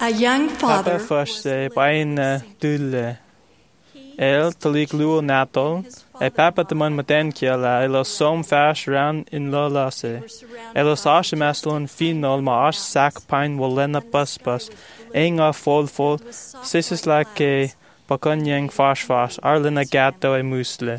A young Papa father fosse bain dulle. El talik luo natol. E papa teman maten kiela elos som fash ran in la lase. Elos ashe maslon finol ma ash sack pine wolena bus. Enga fol. Sisis la ke bakanyang fash arlena gato e musle.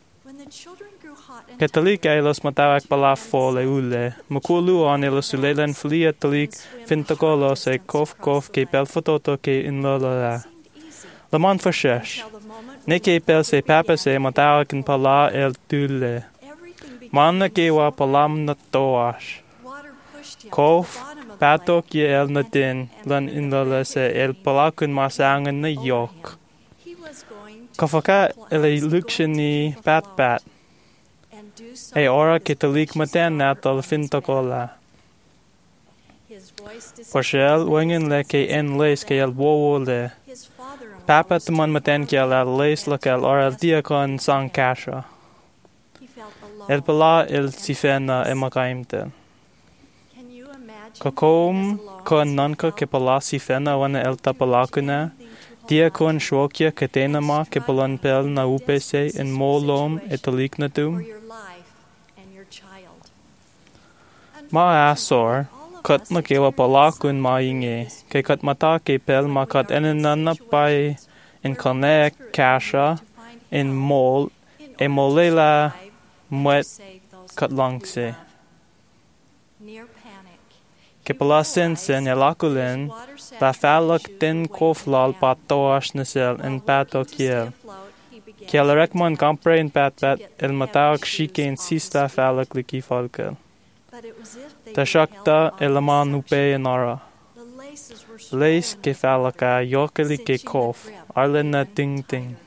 Katalik elos matawak balaf fol e ule. Makulu on elos ulelen flia talik fintagolos e kof ke belfototo ke in la. Lamon for shesh. Nike pel se papa se matawak in pala el dule. Manna gewa palam na toash. Kof pato ki el na din lan in la se el palakun masangan na yok. Kafaka ele lukshani bat. E ora ketalik maten natal fintakola. Porshel wengen le ke en les ke el wowo le. Papa teman maten ke el les local or el diakon sang kasha. El pala el sifena emakaimte. Kakom kon nanka ke pala sifena wana el tapalakuna. Diakon shwokia ketenama ke palan pel na upese in molom etalik na dum. Ma asor. Kat na kewa palakun mainge, ke kat mata ke pel ma kat enenana pai in kone kasha, in mol, e molela mwet kat langse. Ke palasin sen yalakulin, la falak din koflal patoash nasel in pato kiel. Kiel rekman kampre in pat el matawak shike in sista falak liki falkel. Tashakta elaman upe enara. Leis ke falaka yokeli ke kof, arlena ting.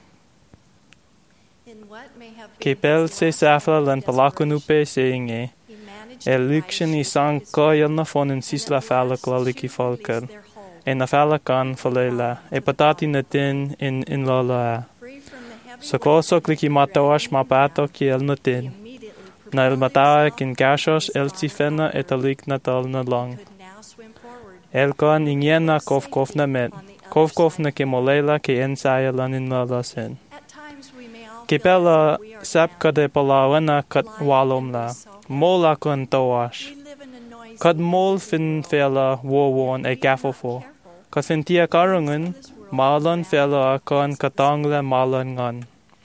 Ke pel se safla lan palakun upe seinge, lukshen isang ko yelna fonin sisla falak laliki falkan, na falakan falela, patati na tin in lala. Sokosok liki matawash mapato ki el na tin. Na el matawak in kashos el sifena etalik natal na lang. El kon ingena kof na met. Kof na ke molela ke ensaya lan in lalasin. Ke pela sap kade palawana kat walom la. Mola kon toash. Kad mol fin fela wowon e gafofo. Kad fin tia karungun, malan fela kon katangla malan ngan.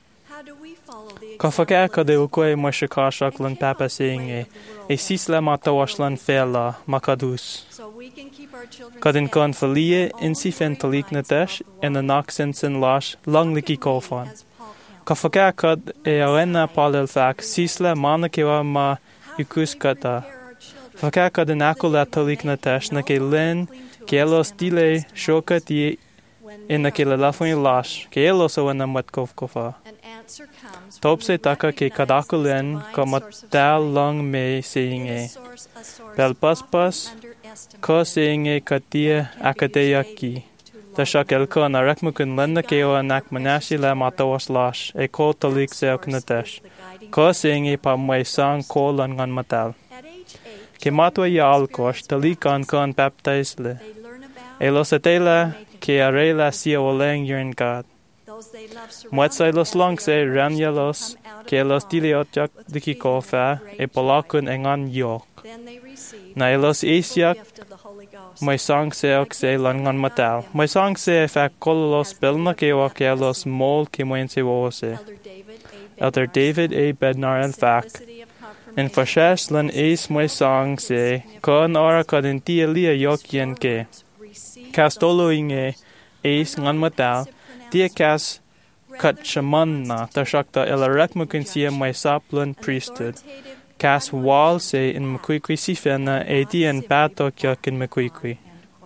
Kafaka kade ukwe mashakashak lan papa seinge, sisla matawash lan fela makadus. Kadin kon falie insifen talik natesh en naksensen lash langliki kofan. Kafaka kad arena palel fak sisla manakewa ma yukus kata. Faka kadin akula talik natesh na ke len kelos dile shokati in na ke lafun lash kelos wana mat kofa. Topse taka ke kadakulen kamadal lang me seinge. Pel paspas ko seinge katia akadeyaki. Tashak elko na rekmukun lenda keo anak manashi la matawas lash e ko talik seok natesh. Ko seinge pa may sang ko langan matal. Ke matwa ya alkosh talikan kon baptize le. Elos atela ke arela siya waleng yurin kad. Muetsai los langse ranyalos, ke los diliotjak diki kofa, palakun engan yok. Na elos isyak, may sang seok se langan matal. May sang se fa kololos belna kewa ke los mol ke moyense wose. Elder David A. Bednar el fak. En fashesh lan is may sang se, kon ora kadin tia lia yokyen ke. Kastolo inge, is ngan matal, tia kas kat shamanna tashakta elarekmukun siya may saplan priesthood. Kas wal se in makwikwi sifena dian pato kyak in makwikwi.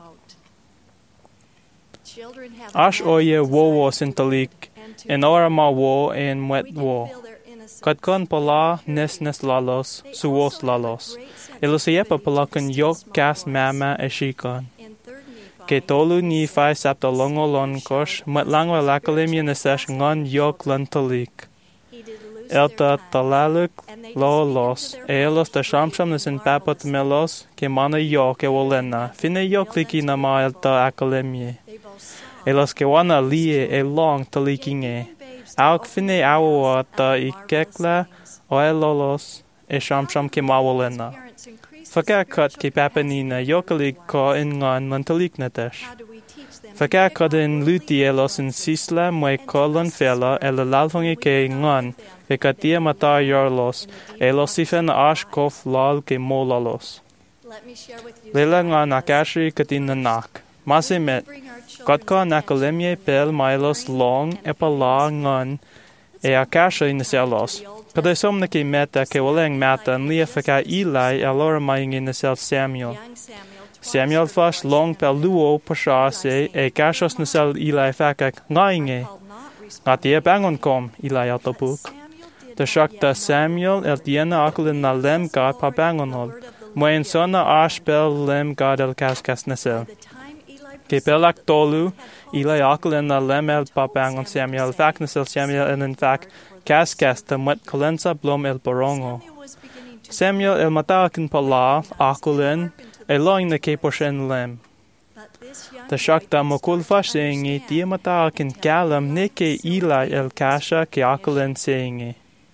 Ash oye wowo sintalik, en ora ma wo en mwet wo. Kat kon pala nes lalos, suwos lalos. Ilusiyepa palakun yok kas mama eshikon. Ke tolu ni fai sapta longo lon kosh, mat langwa lakalimia nasesh ngon yok lan talik. elta talaluk lolos, elos da shamsham nasin papat melos, ke mana yo ke wolena, fine yo kliki na ma elta akalemie. Elos ke wana lie e long talikinge, auk fine awa ta ikekla oelolos e shamsham ke ma wolena. Fakakat ke papanina yokalik ko ingan mantaliknatesh. Fakakat in luti elos in sisla mwe kolon fela el lalfongi ke ngan, fekatia mata yorlos, elos sifen ashkof lal ke molalos. Lela ngan akashi katina nak. Masimet, katka nakalemye pel mailos long epala ngan e akasha inaselos. Kada somna ke meta ke waleng mata en lia faka Eli alora maing inasel Samuel. Samuel fash long pel luo pasha se e kashos nasel Eli faka ngainge. Ngatia bangon kom Eli atopuk. Da shakta Samuel el diena akulin na lem god pa bangonol. Moen sona ash pel lem god el kaskas nasel. Ke pelak tolu Eli akulin na lem el pa bangon Samuel fak nasel Samuel en in fak kaskas ta mat kolensa blom el borongo. Samuel el matakin pala akulin e loing na ke poshen lem. Ta shakta mokul fashingi tia matakin kalam neke Eli el kasha ke akulin seingi.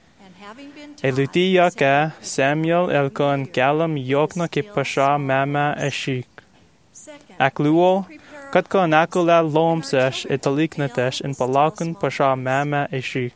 E luti yaka Samuel el kon kalam yokna ke pasha mama e shik. Ak luo kat kon akula lom sesh e taliknatesh in palakun pasha mama e shik.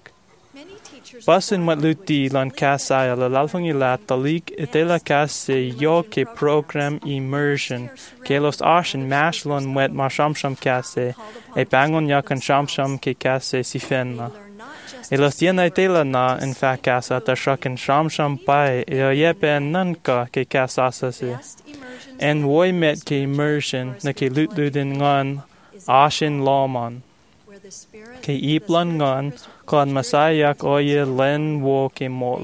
Basin mat luti lan kasaya la lalfongi la talik itela kase yo ke program immersion ke los ashen mashlon wet ma shamsham kase e bangon yakan shamsham ke kase sifenna. E los tiena itela na in fa kasa ta shakan shamsham pai e yepe nanka ke kasasa se. En woi met ke immersion na ke lutludin ngan ashen lawman. Ke iplan ngan kon masayak oye len wo ke mol.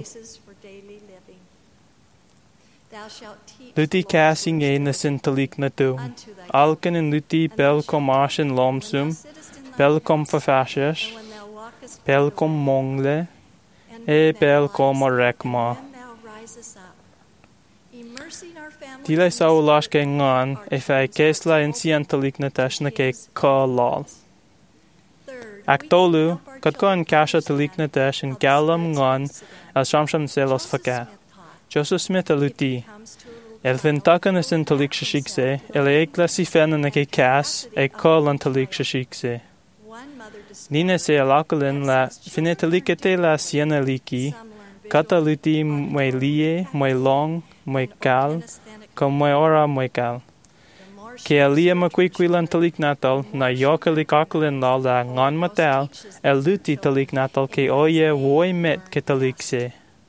Luti casing e nasin talik na tu. Alken in luti pel kom ashen lomsum, pel kom fafashesh, pel kom mongle, e pel kom rekma. Tile sa ulash ke ngan, e fai kesla in sian talik na tash na ke ka lal. Aktolu, kat ko an kasha talikna tesh in galam ngan el shamsham selos faka. Joseph Smith aluti. El vintakan is in talik shashikse, el ekla si fena na ke kas, e kol an talik shashikse. Nina se alakulin la finetalikete la siena liki, kata luti mwe lie, mwe long, mwe kal, kom mwe ora mwe kal. Ke alia makwikwilan talik natal na yokalik akulin la la ngan matal el luti talik natal ke oye woi met ke talik se.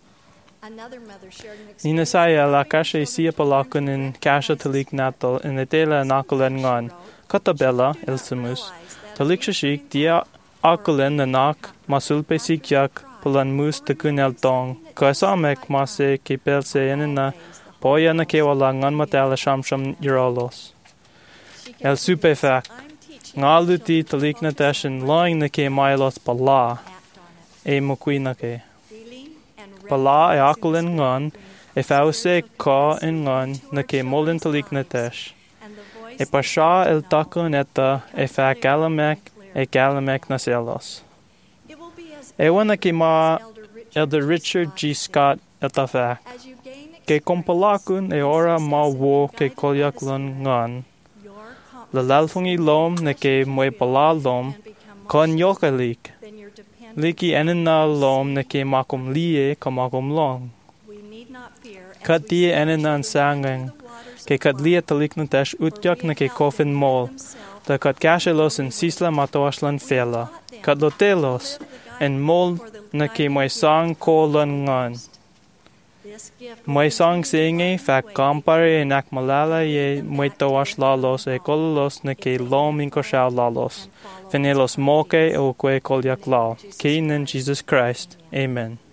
Nina saya la kasha siya palakun in kasha talik natal in etela nakulen ngan katabella el sumus talik shashik dia akulin na nak masulpe sikyak pulan mus takun el tong kasamek mase ke pelse enina poya na ke wala ngan matal shamsham yuralos. El supefak, nga luti talik na tashin loing na ke mailos pala, e mukwi na ke. Pala e akulin ngan, e fause ka in ngan na ke molin talik na tash. E pasha el takun eta e fa kalamek na selos. E wana ke ma elder Richard G. Scott eta fak. Ke kompalakun e ora ma wo ke kolyaklun ngan. La lalfongi lom na ke mwe pala lom, kon yokalik. Liki enena lom na ke makum lie ka makum long. Kat die enena sangang, ke kat lie talik na tash utyak na ke kofin mol, da kat kashelos in sisla matoashlan fela, kat lotelos, en mol na ke mwe sang ko lan ngan. Mwe sang singe fa kampare enak malala ye mwe toash lalos e kololos na ke lom inko shao lalos. Fenelos moke o kwe kolyak la. Ke in Jesus Christ. Amen.